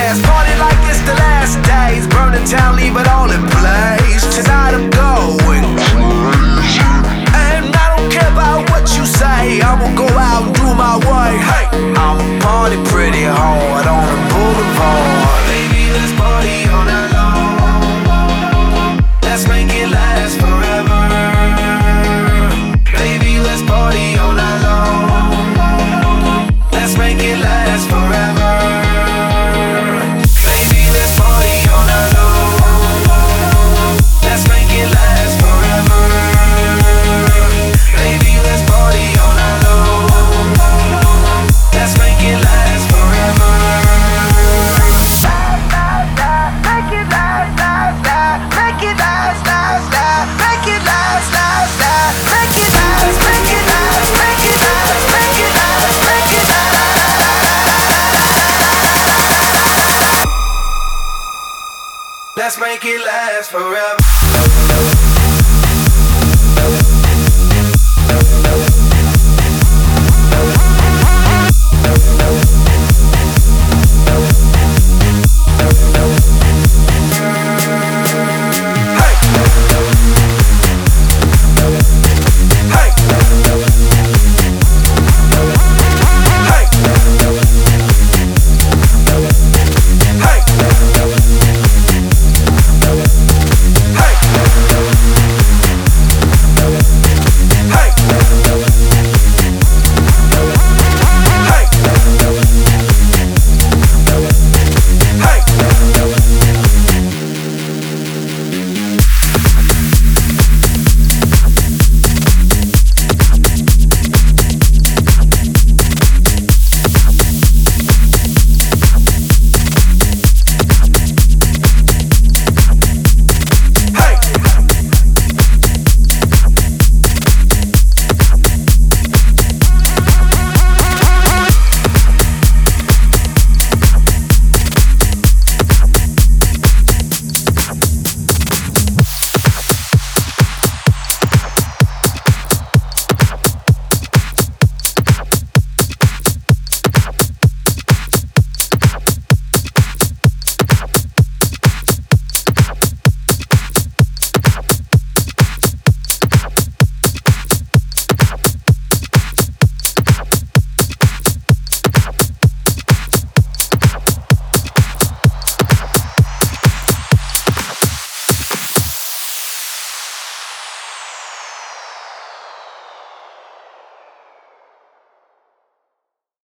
fast. Party like it's the last days. Burn the town, leave it all in place. Tonight I'm going crazy, and I don't care about what you say. I'ma go out and do my way. Hey, I'ma party pretty hard on the boulevard. Baby, let's party all night long. Let's make it last forever. Baby, let's party all night long. Let's make it last forever. Baby, let's party all night long. Let's make it last forever. Baby, let's party all night long. Let's make it last forever. Make it last, last, last. Make it last, last, last. Make it last, last, last. Make it last, make it last, make it last, make it last, make it last. Let's make it last forever.